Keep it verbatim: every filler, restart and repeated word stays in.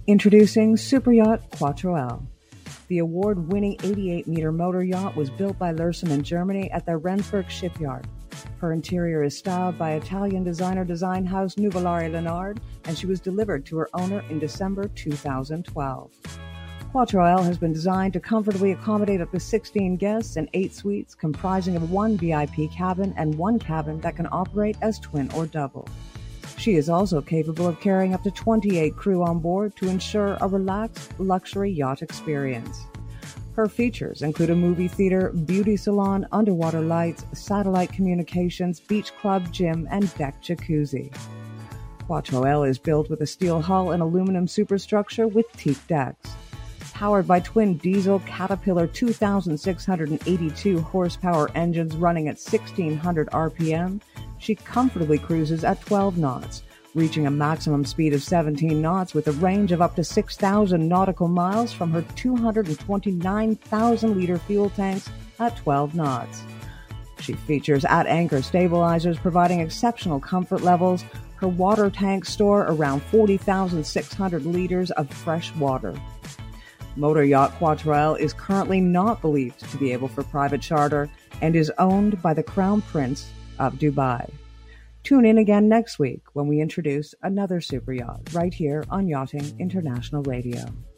Introducing Super Yacht Quattro L. The award-winning eighty-eight meter motor yacht was built by Lürssen in Germany at their Rendsburg shipyard. Her interior is styled by Italian designer design house Nuvolari Leonard, and she was delivered to her owner in December two thousand twelve. Quattro L has been designed to comfortably accommodate up to sixteen guests and eight suites, comprising of one V I P cabin and one cabin that can operate as twin or double. She is also capable of carrying up to twenty-eight crew on board to ensure a relaxed luxury yacht experience. Her features include a movie theater, beauty salon, underwater lights, satellite communications, beach club, gym, and deck jacuzzi. Quattro L is built with a steel hull and aluminum superstructure with teak decks. Powered by twin diesel Caterpillar two thousand six hundred eighty-two horsepower engines running at sixteen hundred R P M, she comfortably cruises at twelve knots, reaching a maximum speed of seventeen knots with a range of up to six thousand nautical miles from her two hundred twenty-nine thousand liter fuel tanks at twelve knots. She features at-anchor stabilizers providing exceptional comfort levels. Her water tanks store around forty thousand six hundred liters of fresh water. Motor Yacht Quattro L is currently not believed to be able for private charter and is owned by the Crown Prince of Dubai. Tune in again next week when we introduce another super yacht right here on Yachting International Radio.